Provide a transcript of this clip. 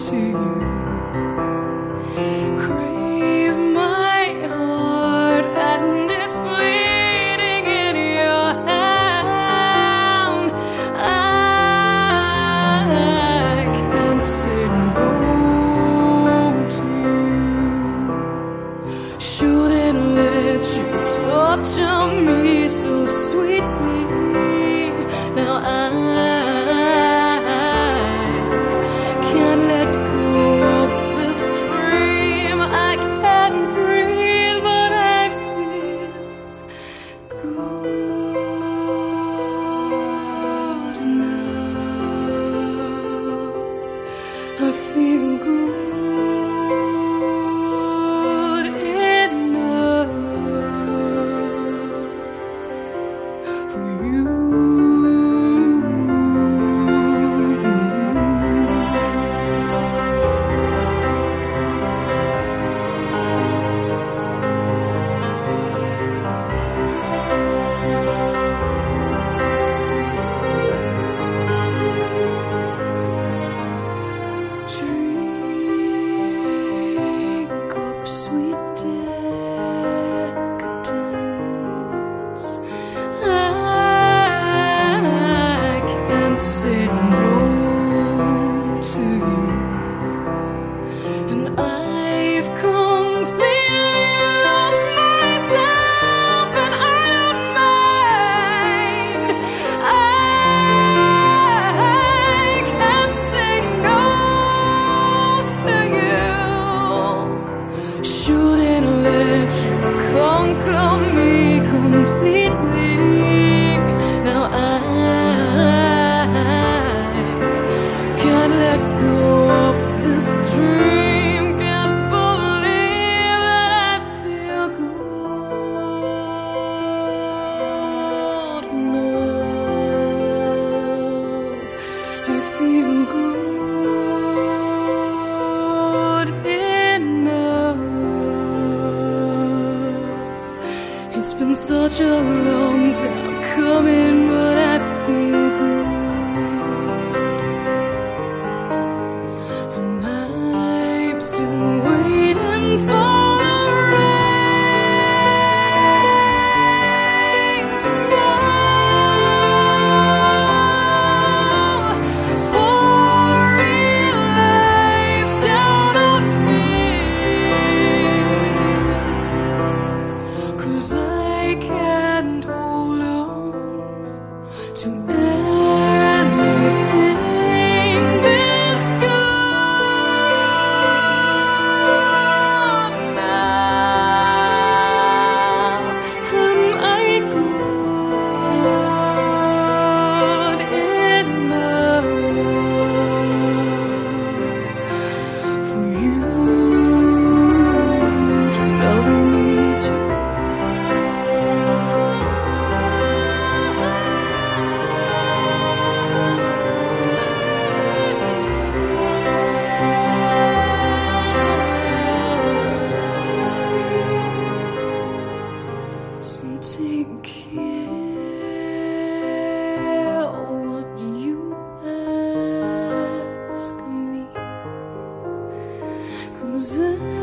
to you. Crave my heart and it's bleeding in your hand. I can't say no to you. Shouldn't let you torture me so sweetly. Now I can't let go of this dream. I can't breathe, but I feel good enough. I feel good enough for you. Drink up sweet decadence. I can't say no to you, and I've completely lost myself, and I don't mind. I can't say no to you. Shouldn't let you conquer me completely. Now I can't let go of this dream. Can't believe that I feel good enough. I feel good enough. It's been such a long time coming, but I feel good. And I'm still waiting for the rain to fall, pouring life down on me. 'Cause I can't hold on to anything this good now. Am I good enough for you to love me too? So take care what you ask me, 'cause I